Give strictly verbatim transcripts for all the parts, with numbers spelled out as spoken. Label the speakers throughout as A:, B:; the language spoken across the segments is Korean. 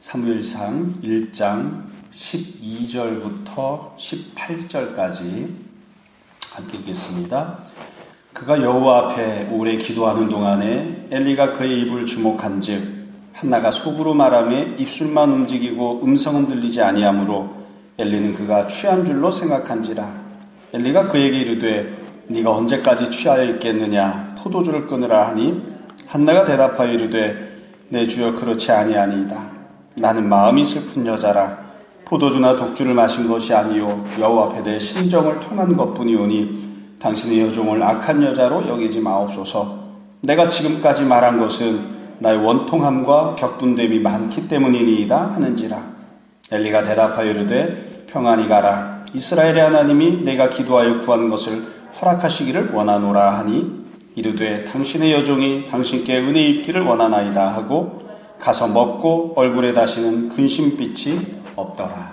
A: 사무엘상 일 장 십이 절부터 십팔 절까지 함께 읽겠습니다. 그가 여호와 앞에 오래 기도하는 동안에 엘리가 그의 입을 주목한즉 한나가 속으로 말하며 입술만 움직이고 음성은 들리지 아니하므로 엘리는 그가 취한 줄로 생각한지라. 엘리가 그에게 이르되 네가 언제까지 취하여 있겠느냐 포도주를 끊으라 하니 한나가 대답하여 이르되 내 주여 그렇지 아니하니이다. 나는 마음이 슬픈 여자라. 포도주나 독주를 마신 것이 아니요 여호와 앞에 내 심정을 통한 것뿐이오니 당신의 여종을 악한 여자로 여기지 마옵소서. 내가 지금까지 말한 것은 나의 원통함과 격분됨이 많기 때문이니이다 하는지라. 엘리가 대답하여 이르되 평안히 가라. 이스라엘의 하나님이 내가 기도하여 구한 것을 허락하시기를 원하노라 하니 이르되 당신의 여종이 당신께 은혜 입기를 원하나이다 하고 가서 먹고 얼굴에 다시는 근심빛이 없더라.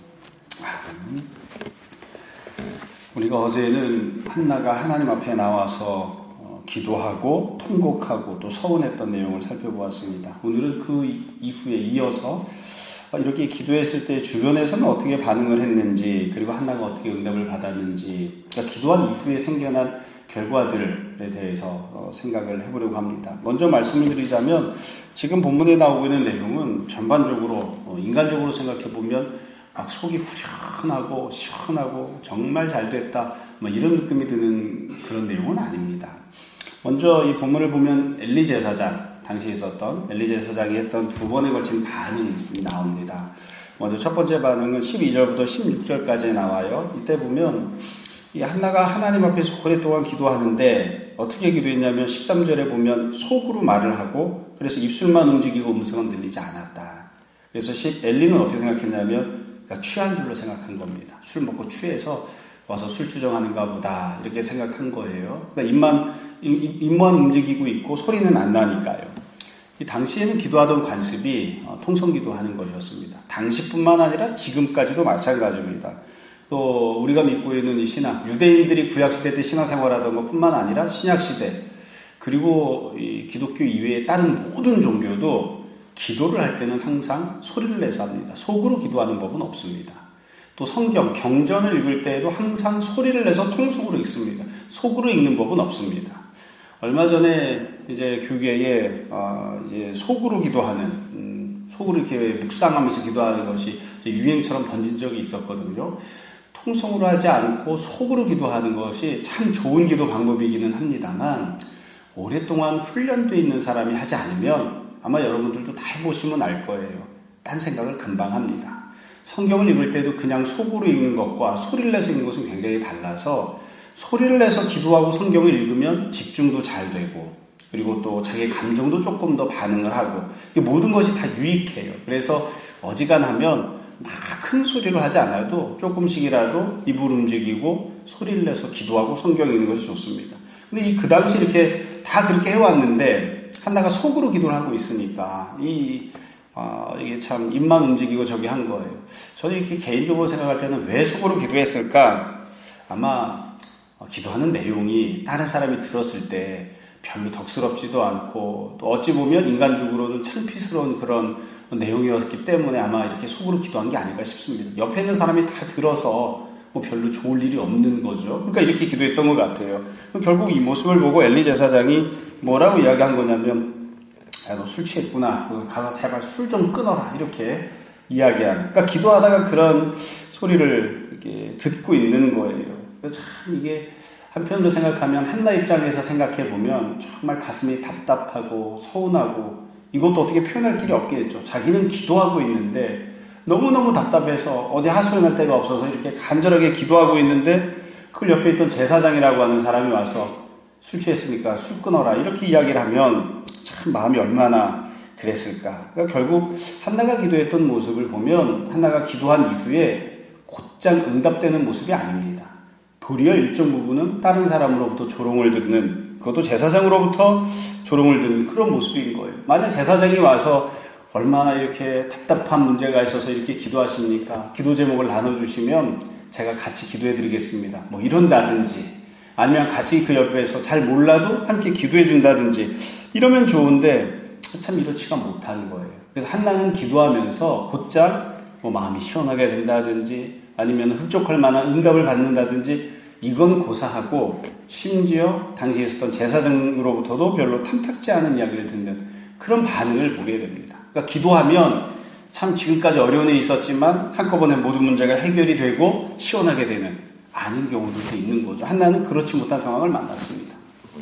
A: 우리가 어제는 한나가 하나님 앞에 나와서 기도하고 통곡하고 또 서운했던 내용을 살펴보았습니다. 오늘은 그 이후에 이어서 이렇게 기도했을 때 주변에서는 어떻게 반응을 했는지, 그리고 한나가 어떻게 응답을 받았는지, 그러니까 기도한 이후에 생겨난 결과들에 대해서 생각을 해보려고 합니다. 먼저 말씀을 드리자면 지금 본문에 나오고 있는 내용은 전반적으로 인간적으로 생각해보면 막 속이 후련하고 시원하고 정말 잘됐다 뭐 이런 느낌이 드는 그런 내용은 아닙니다. 먼저 이 본문을 보면 엘리 제사장, 당시에 있었던 엘리 제사장이 했던 두 번에 걸친 반응이 나옵니다. 먼저 첫 번째 반응은 십이 절부터 십육 절까지 나와요. 이때 보면 이 한나가 하나님 앞에서 오랫동안 기도하는데 어떻게 기도했냐면 십삼 절에 보면 속으로 말을 하고 그래서 입술만 움직이고 음성은 들리지 않았다. 그래서 엘리는 어떻게 생각했냐면 그러니까 취한 줄로 생각한 겁니다. 술 먹고 취해서 와서 술 주정하는가 보다 이렇게 생각한 거예요. 그러니까 입만, 입, 입만 움직이고 있고 소리는 안 나니까요. 이 당시에는 기도하던 관습이 통성기도 하는 것이었습니다. 당시뿐만 아니라 지금까지도 마찬가지입니다. 또 우리가 믿고 있는 이 신앙, 유대인들이 구약시대 때 신앙생활하던 것뿐만 아니라 신약시대 그리고 이 기독교 이외의 다른 모든 종교도 기도를 할 때는 항상 소리를 내서 합니다. 속으로 기도하는 법은 없습니다. 또 성경, 경전을 읽을 때에도 항상 소리를 내서 통속으로 읽습니다. 속으로 읽는 법은 없습니다. 얼마 전에 이제 교계에 어 이제 속으로 기도하는, 음 속으로 이렇게 묵상하면서 기도하는 것이 유행처럼 번진 적이 있었거든요. 통성으로 하지 않고 속으로 기도하는 것이 참 좋은 기도 방법이기는 합니다만 오랫동안 훈련되어 있는 사람이 하지 않으면 아마 여러분들도 다 해보시면 알 거예요. 딴 생각을 금방 합니다. 성경을 읽을 때도 그냥 속으로 읽는 것과 소리를 내서 읽는 것은 굉장히 달라서 소리를 내서 기도하고 성경을 읽으면 집중도 잘 되고 그리고 또 자기의 감정도 조금 더 반응을 하고 모든 것이 다 유익해요. 그래서 어지간하면 막 큰 소리로 하지 않아도 조금씩이라도 입을 움직이고 소리를 내서 기도하고 성경 읽는 것이 좋습니다. 근데 이 그 당시 이렇게 다 그렇게 해왔는데 한나가 속으로 기도를 하고 있으니까 이 어, 이게 참 입만 움직이고 저기 한 거예요. 저는 이렇게 개인적으로 생각할 때는 왜 속으로 기도했을까? 아마 어, 기도하는 내용이 다른 사람이 들었을 때 별로 덕스럽지도 않고 또 어찌 보면 인간적으로는 창피스러운 그런 내용이었기 때문에 아마 이렇게 속으로 기도한 게 아닐까 싶습니다. 옆에 있는 사람이 다 들어서 뭐 별로 좋을 일이 없는 거죠. 그러니까 이렇게 기도했던 것 같아요. 결국 이 모습을 보고 엘리 제사장이 뭐라고 이야기한 거냐면 야, 너 술 취했구나. 가서 제발 술 좀 끊어라. 이렇게 이야기하는. 그러니까 기도하다가 그런 소리를 이렇게 듣고 있는 거예요. 참 이게 한편으로 생각하면 한나 입장에서 생각해보면 정말 가슴이 답답하고 서운하고 이것도 어떻게 표현할 길이 없겠죠. 자기는 기도하고 있는데 너무너무 답답해서 어디 하소연할 데가 없어서 이렇게 간절하게 기도하고 있는데 그 옆에 있던 제사장이라고 하는 사람이 와서 술 취했으니까 술 끊어라 이렇게 이야기를 하면 참 마음이 얼마나 그랬을까. 그러니까 결국 한나가 기도했던 모습을 보면 한나가 기도한 이후에 곧장 응답되는 모습이 아닙니다. 도리어 일정 부분은 다른 사람으로부터 조롱을 듣는, 그것도 제사장으로부터 조롱을 듣는 그런 모습인 거예요. 만약 제사장이 와서 얼마나 이렇게 답답한 문제가 있어서 이렇게 기도하십니까? 기도 제목을 나눠주시면 제가 같이 기도해드리겠습니다. 뭐 이런다든지 아니면 같이 그 옆에서 잘 몰라도 함께 기도해준다든지 이러면 좋은데 참 이렇지가 못한 거예요. 그래서 한나는 기도하면서 곧장 뭐 마음이 시원하게 된다든지 아니면 흡족할 만한 응답을 받는다든지 이건 고사하고 심지어 당시에 있었던 제사장으로부터도 별로 탐탁지 않은 이야기를 듣는 그런 반응을 보게 됩니다. 그러니까 기도하면 참 지금까지 어려운 일이 있었지만 한꺼번에 모든 문제가 해결이 되고 시원하게 되는 아닌 경우들도 있는 거죠. 한나는 그렇지 못한 상황을 만났습니다.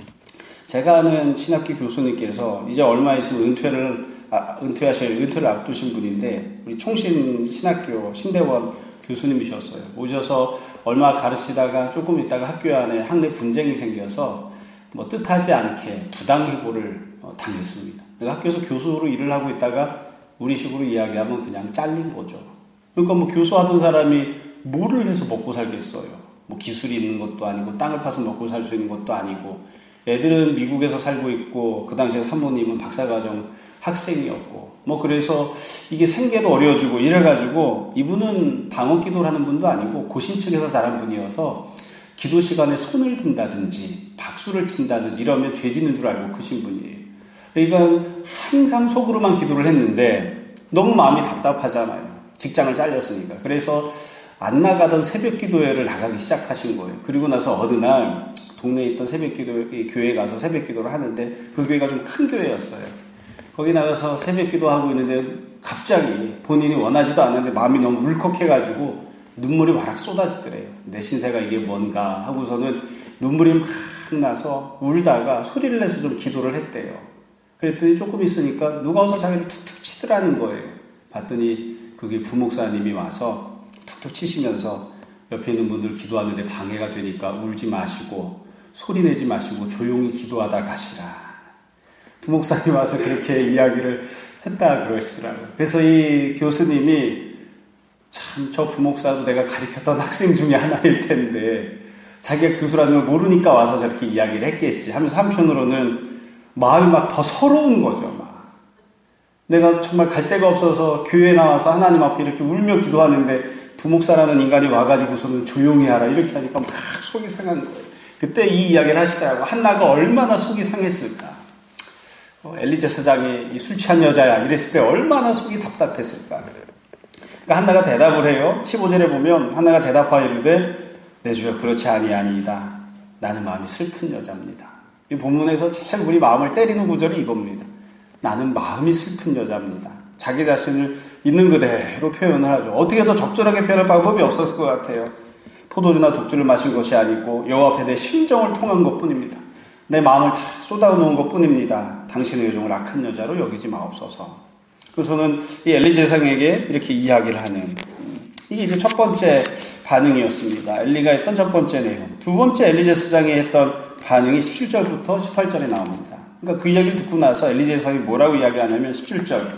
A: 제가 아는 신학교 교수님께서 이제 얼마 있으면 은퇴를 아, 은퇴하실 은퇴를 앞두신 분인데 우리 총신 신학교 신대원 교수님이셨어요. 오셔서 얼마 가르치다가 조금 있다가 학교 안에 학내 분쟁이 생겨서 뭐 뜻하지 않게 부당해고를 어, 당했습니다. 학교에서 교수로 일을 하고 있다가 우리 식으로 이야기하면 그냥 잘린 거죠. 그러니까 뭐 교수하던 사람이 뭐를 해서 먹고 살겠어요. 뭐 기술이 있는 것도 아니고 땅을 파서 먹고 살 수 있는 것도 아니고 애들은 미국에서 살고 있고 그 당시에 사모님은 박사과정 학생이었고 뭐 그래서 이게 생계도 어려워지고 이래가지고 이분은 방언 기도를 하는 분도 아니고 고신측에서 자란 분이어서 기도 시간에 손을 든다든지 박수를 친다든지 이러면 죄 짓는 줄 알고 크신 분이에요. 그러니까 항상 속으로만 기도를 했는데 너무 마음이 답답하잖아요. 직장을 잘렸으니까. 그래서 안 나가던 새벽 기도회를 나가기 시작하신 거예요. 그리고 나서 어느 날 동네에 있던 새벽 기도 교회에 가서 새벽 기도를 하는데 그 교회가 좀 큰 교회였어요. 거기 나가서 새벽 기도하고 있는데 갑자기 본인이 원하지도 않았는데 마음이 너무 울컥해가지고 눈물이 와락 쏟아지더래요. 내 신세가 이게 뭔가 하고서는 눈물이 막 나서 울다가 소리를 내서 좀 기도를 했대요. 그랬더니 조금 있으니까 누가 와서 자기를 툭툭 치더라는 거예요. 봤더니 그게 부목사님이 와서 툭툭 치시면서 옆에 있는 분들 기도하는데 방해가 되니까 울지 마시고 소리 내지 마시고 조용히 기도하다 가시라. 부목사님 와서 그렇게 이야기를 했다 그러시더라고요. 그래서 이 교수님이 참 저 부목사도 내가 가르쳤던 학생 중에 하나일 텐데 자기가 교수라는 걸 모르니까 와서 저렇게 이야기를 했겠지 하면서 한편으로는 마음이 막 더 서러운 거죠. 막 내가 정말 갈 데가 없어서 교회에 나와서 하나님 앞에 이렇게 울며 기도하는데 부목사라는 인간이 와가지고서는 조용히 하라 이렇게 하니까 막 속이 상한 거예요. 그때 이 이야기를 하시더라고요. 한나가 얼마나 속이 상했을까. 어, 엘리 제사장이 이 술 취한 여자야 이랬을 때 얼마나 속이 답답했을까. 그러니까 한나가 대답을 해요. 십오 절에 보면 한나가 대답하여 이르되 내 주여 그렇지 아니하니이다. 나는 마음이 슬픈 여자입니다. 이 본문에서 제일 우리 마음을 때리는 구절이 이겁니다. 나는 마음이 슬픈 여자입니다. 자기 자신을 있는 그대로 표현을 하죠. 어떻게 더 적절하게 표현할 방법이 없었을 것 같아요. 포도주나 독주를 마신 것이 아니고 여호와 앞에 내 심정을 통한 것뿐입니다. 내 마음을 다 쏟아놓은 것뿐입니다. 당신의 요정을 악한 여자로 여기지 마옵소서. 그래서 저는 이 엘리 제사장에게 이렇게 이야기를 하는 이게 이제 첫 번째 반응이었습니다. 엘리가 했던 첫 번째 내용. 두 번째 엘리 제사장이 했던 반응이 십칠 절부터 십팔 절에 나옵니다. 그러니까 그 이야기를 듣고 나서 엘리 제사장이 뭐라고 이야기하냐면 십칠 절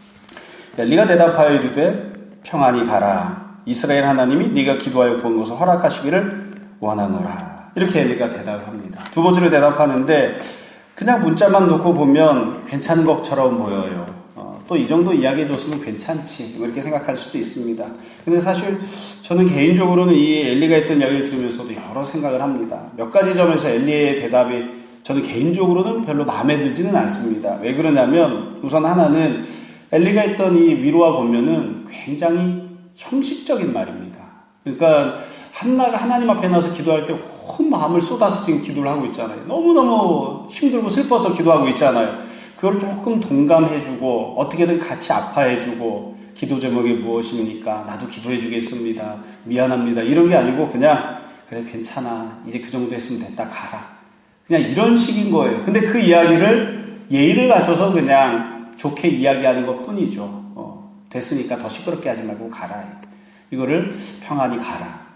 A: 엘리가 대답하여 이르되 평안히 가라. 이스라엘 하나님이 네가 기도하여 구한 것을 허락하시기를 원하노라. 이렇게 엘리가 대답을 합니다. 두 번째로 대답하는데 그냥 문자만 놓고 보면 괜찮은 것처럼 보여요. 어, 또 이 정도 이야기해줬으면 괜찮지 이렇게 생각할 수도 있습니다. 근데 사실 저는 개인적으로는 이 엘리가 했던 이야기를 들으면서도 여러 생각을 합니다. 몇 가지 점에서 엘리의 대답이 저는 개인적으로는 별로 마음에 들지는 않습니다. 왜 그러냐면 우선 하나는 엘리가 했던 이 위로와 권면은 굉장히 형식적인 말입니다. 그러니까 한나가 하나님 앞에 나서 기도할 때 온 마음을 쏟아서 지금 기도를 하고 있잖아요. 너무너무 힘들고 슬퍼서 기도하고 있잖아요. 그걸 조금 동감해주고 어떻게든 같이 아파해주고 기도 제목이 무엇입니까? 나도 기도해주겠습니다. 미안합니다. 이런 게 아니고 그냥 그래 괜찮아. 이제 그 정도 했으면 됐다. 가라. 그냥 이런 식인 거예요. 근데 그 이야기를 예의를 갖춰서 그냥 좋게 이야기하는 것 뿐이죠. 어, 됐으니까 더 시끄럽게 하지 말고 가라. 이거를 평안히 가라.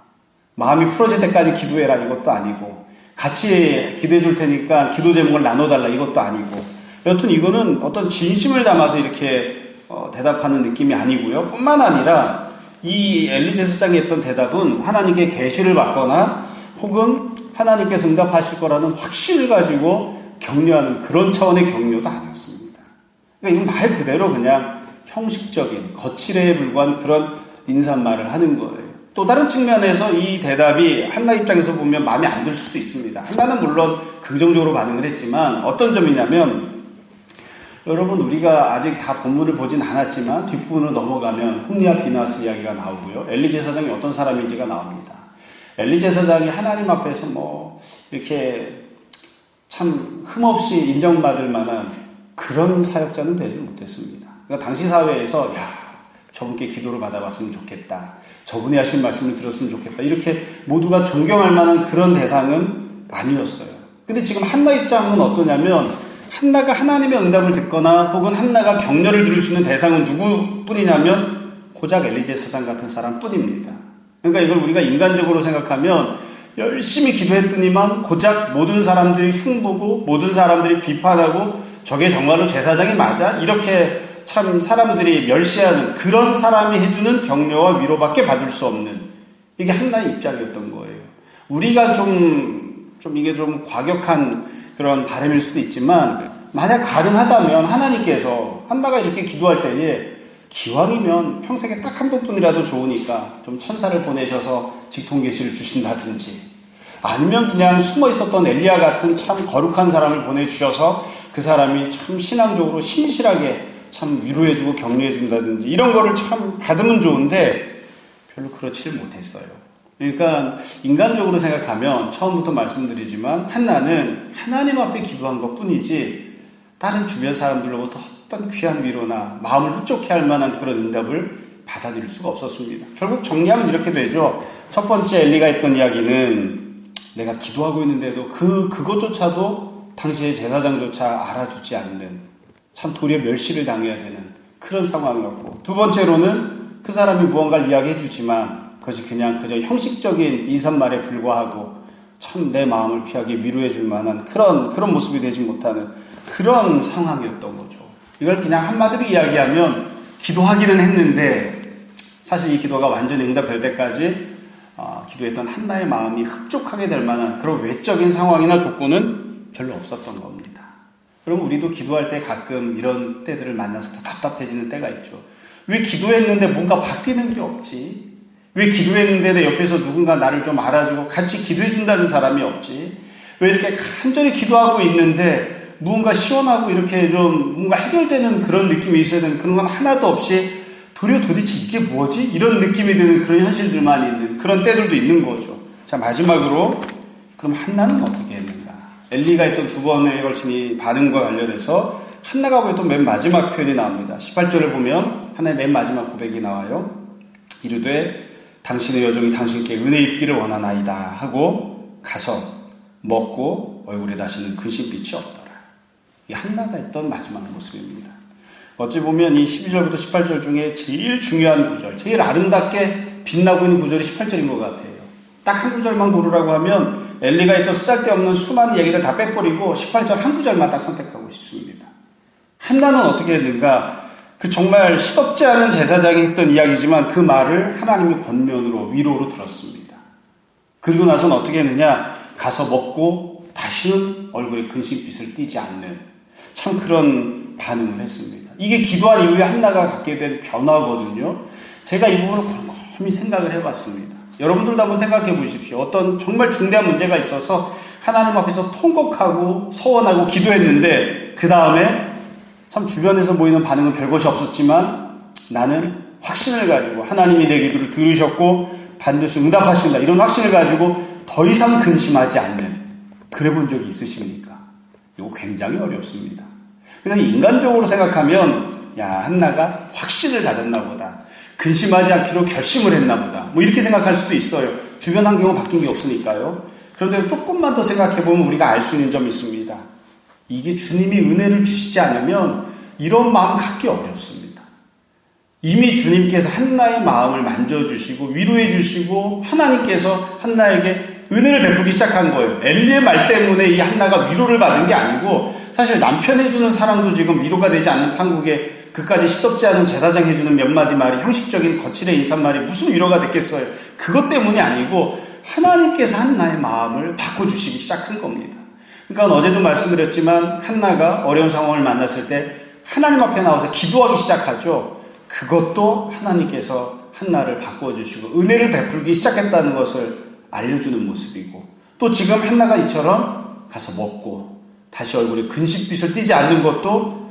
A: 마음이 풀어질 때까지 기도해라 이것도 아니고 같이 기도해 줄 테니까 기도 제목을 나눠달라 이것도 아니고 여튼 이거는 어떤 진심을 담아서 이렇게 어, 대답하는 느낌이 아니고요. 뿐만 아니라 이 엘리 제사장이 했던 대답은 하나님께 계시를 받거나 혹은 하나님께서 응답하실 거라는 확신을 가지고 격려하는 그런 차원의 격려도 아니었습니다. 그러니까 이건 말 그대로 그냥 형식적인 거칠에 불과한 그런 인사말을 하는 거예요. 또 다른 측면에서 이 대답이 한나 입장에서 보면 마음에 안 들 수도 있습니다. 한나는 물론 긍정적으로 반응을 했지만 어떤 점이냐면 여러분, 우리가 아직 다 본문을 보진 않았지만 뒷부분으로 넘어가면 홈리와 비나스 이야기가 나오고요. 엘리 제사장이 어떤 사람인지가 나옵니다. 엘리 제사장이 하나님 앞에서 뭐 이렇게 참 흠없이 인정받을 만한 그런 사역자는 되지 못했습니다. 그러니까 당시 사회에서 야, 저분께 기도를 받아봤으면 좋겠다, 저분이 하신 말씀을 들었으면 좋겠다, 이렇게 모두가 존경할 만한 그런 대상은 아니었어요. 근데 지금 한나 입장은 어떠냐면, 한나가 하나님의 응답을 듣거나 혹은 한나가 격려를 들을 수 있는 대상은 누구뿐이냐면 고작 엘리 제사장 같은 사람뿐입니다. 그러니까 이걸 우리가 인간적으로 생각하면 열심히 기도했더니만 고작 모든 사람들이 흉보고 모든 사람들이 비판하고 저게 정말로 제사장이 맞아? 이렇게 참 사람들이 멸시하는 그런 사람이 해주는 격려와 위로밖에 받을 수 없는, 이게 한나의 입장이었던 거예요. 우리가 좀, 좀 이게 좀 과격한 그런 바람일 수도 있지만, 만약 가능하다면 하나님께서 한나가 이렇게 기도할 때에 기왕이면 평생에 딱 한 번뿐이라도 좋으니까 좀 천사를 보내셔서 직통계시를 주신다든지, 아니면 그냥 숨어 있었던 엘리야 같은 참 거룩한 사람을 보내주셔서 그 사람이 참 신앙적으로 신실하게 참 위로해주고 격려해준다든지, 이런 거를 참 받으면 좋은데 별로 그렇지를 못했어요. 그러니까 인간적으로 생각하면 처음부터 말씀드리지만 한나는 하나님 앞에 기도한 것 뿐이지 다른 주변 사람들로부터 어떤 귀한 위로나 마음을 흡족해 할 만한 그런 응답을 받아들일 수가 없었습니다. 결국 정리하면 이렇게 되죠. 첫 번째 엘리가 했던 이야기는 내가 기도하고 있는데도 그, 그것조차도 당시의 제사장조차 알아주지 않는, 참 도리어 멸시를 당해야 되는 그런 상황이었고, 두 번째로는 그 사람이 무언가를 이야기해 주지만 그것이 그냥 그저 형식적인 이삿말에 불과하고 참 내 마음을 피하게 위로해 줄 만한 그런, 그런 모습이 되지 못하는 그런 상황이었던 거죠. 이걸 그냥 한마디로 이야기하면 기도하기는 했는데 사실 이 기도가 완전히 응답될 때까지 어, 기도했던 한나의 마음이 흡족하게 될 만한 그런 외적인 상황이나 조건은 별로 없었던 겁니다. 그럼 우리도 기도할 때 가끔 이런 때들을 만나서 더 답답해지는 때가 있죠. 왜 기도했는데 뭔가 바뀌는 게 없지? 왜 기도했는데 내 옆에서 누군가 나를 좀 알아주고 같이 기도해준다는 사람이 없지? 왜 이렇게 간절히 기도하고 있는데 무언가 시원하고 이렇게 좀 뭔가 해결되는 그런 느낌이 있어야 되는 그런 건 하나도 없이 도리어 도대체 이게 뭐지? 이런 느낌이 드는 그런 현실들만 있는 그런 때들도 있는 거죠. 자, 마지막으로 그럼 한나는 어떻게 했는가? 엘리가 했던 두 번에 걸친 이 반응과 관련해서 한나가 보였던 맨 마지막 표현이 나옵니다. 십팔 절을 보면 하나의 맨 마지막 고백이 나와요. 이르되 당신의 여종이 당신께 은혜 입기를 원하나이다 하고 가서 먹고 얼굴에 다시는 근심빛이 없더라. 이 한나가 했던 마지막 모습입니다. 어찌 보면 이 십이 절부터 십팔 절 중에 제일 중요한 구절, 제일 아름답게 빛나고 있는 구절이 십팔 절인 것 같아요. 딱 한 구절만 고르라고 하면 엘리가 했던 쓰잘데없는 수많은 얘기들 다 빼버리고 십팔 절 한 구절만 딱 선택하고 싶습니다. 한나는 어떻게 했는가? 그 정말 시덥지 않은 제사장이 했던 이야기지만 그 말을 하나님의 권면으로 위로로 들었습니다. 그리고 나서는 어떻게 했느냐? 가서 먹고 다시는 얼굴에 근심빛을 띠지 않는 참 그런 반응을 했습니다. 이게 기도한 이후에 한나가 갖게 된 변화거든요. 제가 이 부분을 곰곰이 생각을 해봤습니다. 여러분들도 한번 생각해 보십시오. 어떤 정말 중대한 문제가 있어서 하나님 앞에서 통곡하고 서원하고 기도했는데 그 다음에 참 주변에서 보이는 반응은 별것이 없었지만 나는 확신을 가지고 하나님이 내 기도를 들으셨고 반드시 응답하신다, 이런 확신을 가지고 더 이상 근심하지 않는, 그래 본 적이 있으십니까? 이거 굉장히 어렵습니다. 그래서 인간적으로 생각하면 야, 한나가 확신을 가졌나 보다, 근심하지 않기로 결심을 했나 보다, 뭐 이렇게 생각할 수도 있어요. 주변 환경은 바뀐 게 없으니까요. 그런데 조금만 더 생각해보면 우리가 알 수 있는 점이 있습니다. 이게 주님이 은혜를 주시지 않으면 이런 마음 갖기 어렵습니다. 이미 주님께서 한나의 마음을 만져주시고 위로해 주시고 하나님께서 한나에게 은혜를 베풀기 시작한 거예요. 엘리의 말 때문에 이 한나가 위로를 받은 게 아니고, 사실 남편 해주는 사랑도 지금 위로가 되지 않는 판국에 그까지 시덥지 않은 제사장 해주는 몇 마디 말이, 형식적인 거칠의 인사말이 무슨 위로가 됐겠어요. 그것 때문이 아니고 하나님께서 한나의 마음을 바꿔주시기 시작한 겁니다. 그러니까 어제도 말씀드렸지만 한나가 어려운 상황을 만났을 때 하나님 앞에 나와서 기도하기 시작하죠. 그것도 하나님께서 한나를 바꿔주시고 은혜를 베풀기 시작했다는 것을 알려주는 모습이고, 또 지금 한나가 이처럼 가서 먹고 다시 얼굴에 근심빛을 띠지 않는 것도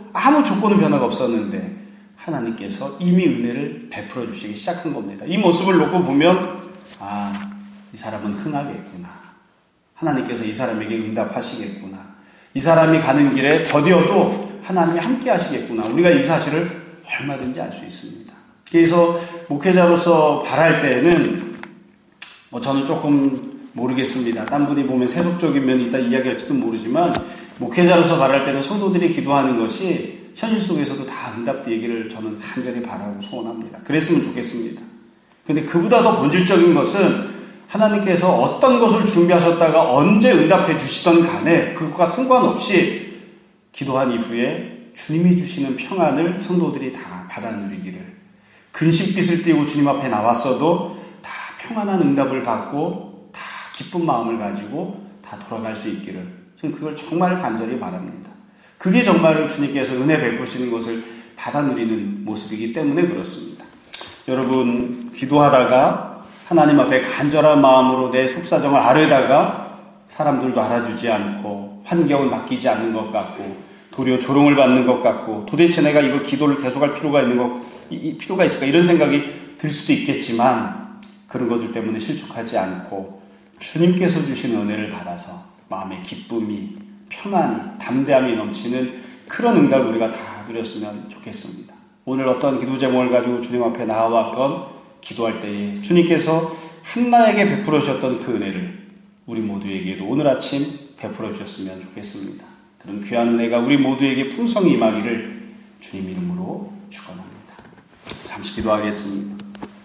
A: 아무 조건은 변화가 없었는데 하나님께서 이미 은혜를 베풀어 주시기 시작한 겁니다. 이 모습을 놓고 보면 아, 이 사람은 흥하겠구나. 하나님께서 이 사람에게 응답하시겠구나. 이 사람이 가는 길에 더디어도 하나님이 함께 하시겠구나. 우리가 이 사실을 얼마든지 알 수 있습니다. 그래서 목회자로서 바랄 때에는 뭐 저는 조금 모르겠습니다. 딴 분이 보면 세속적인 면이 있다 이야기할지도 모르지만 목회자로서 바랄 때는 성도들이 기도하는 것이 현실 속에서도 다 응답되기를 저는 간절히 바라고 소원합니다. 그랬으면 좋겠습니다. 그런데 그보다 더 본질적인 것은 하나님께서 어떤 것을 준비하셨다가 언제 응답해 주시던 간에 그것과 상관없이 기도한 이후에 주님이 주시는 평안을 성도들이 다 받아 누리기를, 근심빛을 띠고 주님 앞에 나왔어도 다 평안한 응답을 받고 다 기쁜 마음을 가지고 다 돌아갈 수 있기를 저는 그걸 정말 간절히 바랍니다. 그게 정말 주님께서 은혜 베푸시는 것을 받아 누리는 모습이기 때문에 그렇습니다. 여러분, 기도하다가 하나님 앞에 간절한 마음으로 내 속사정을 아뢰다가 사람들도 알아주지 않고 환경은 바뀌지 않는 것 같고 도리어 조롱을 받는 것 같고 도대체 내가 이걸 기도를 계속할 필요가 있는 것, 이, 이 필요가 있을까 이런 생각이 들 수도 있겠지만 그런 것들 때문에 실족하지 않고 주님께서 주신 은혜를 받아서 마음의 기쁨이, 평안이, 담대함이 넘치는 그런 응답을 우리가 다 누렸으면 좋겠습니다. 오늘 어떤 기도 제목을 가지고 주님 앞에 나아왔건 기도할 때에 주님께서 한나에게 베풀어 주셨던 그 은혜를 우리 모두에게도 오늘 아침 베풀어 주셨으면 좋겠습니다. 그런 귀한 은혜가 우리 모두에게 풍성히 임하기를 주님 이름으로 축원합니다. 잠시 기도하겠습니다.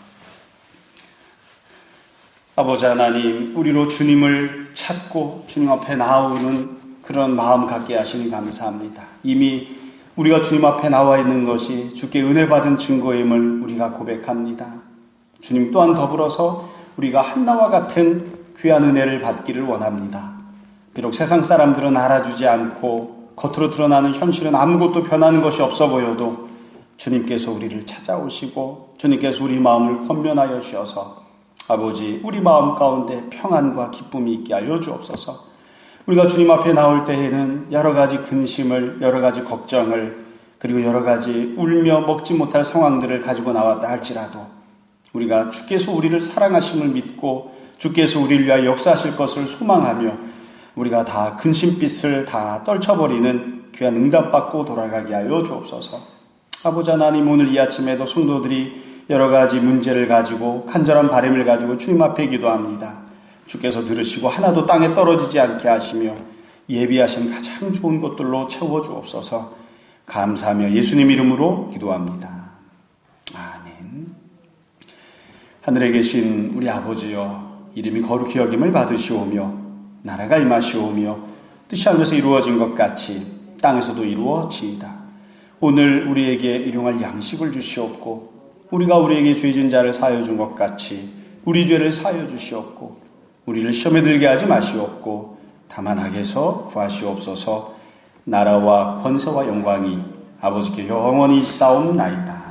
A: 아버지 하나님, 우리로 주님을 찾고 주님 앞에 나오는 그런 마음 갖게 하시니 감사합니다. 이미 우리가 주님 앞에 나와 있는 것이 주께 은혜 받은 증거임을 우리가 고백합니다. 주님 또한 더불어서 우리가 한나와 같은 귀한 은혜를 받기를 원합니다. 비록 세상 사람들은 알아주지 않고 겉으로 드러나는 현실은 아무것도 변하는 것이 없어 보여도 주님께서 우리를 찾아오시고 주님께서 우리 마음을 권면하여 주셔서 아버지, 우리 마음 가운데 평안과 기쁨이 있게 하여 주옵소서. 우리가 주님 앞에 나올 때에는 여러 가지 근심을, 여러 가지 걱정을, 그리고 여러 가지 울며 먹지 못할 상황들을 가지고 나왔다 할지라도 우리가 주께서 우리를 사랑하심을 믿고 주께서 우리를 위하여 역사하실 것을 소망하며 우리가 다 근심빛을 다 떨쳐버리는 귀한 응답받고 돌아가게 하여 주옵소서. 아버지 하나님, 오늘 이 아침에도 성도들이 여러 가지 문제를 가지고 간절한 바람을 가지고 주님 앞에 기도합니다. 주께서 들으시고 하나도 땅에 떨어지지 않게 하시며 예비하신 가장 좋은 것들로 채워주옵소서. 감사하며 예수님 이름으로 기도합니다. 아멘. 하늘에 계신 우리 아버지여, 이름이 거룩히 여김을 받으시오며 나라가 임하시오며 뜻이 하늘에서 이루어진 것 같이 땅에서도 이루어지이다. 오늘 우리에게 일용할 양식을 주시옵고 우리가 우리에게 죄진 자를 사하여 준 것 같이 우리 죄를 사하여 주시옵고 우리를 시험에 들게 하지 마시옵고 다만 악에서 구하시옵소서. 나라와 권세와 영광이 아버지께 영원히 있사옵나이다.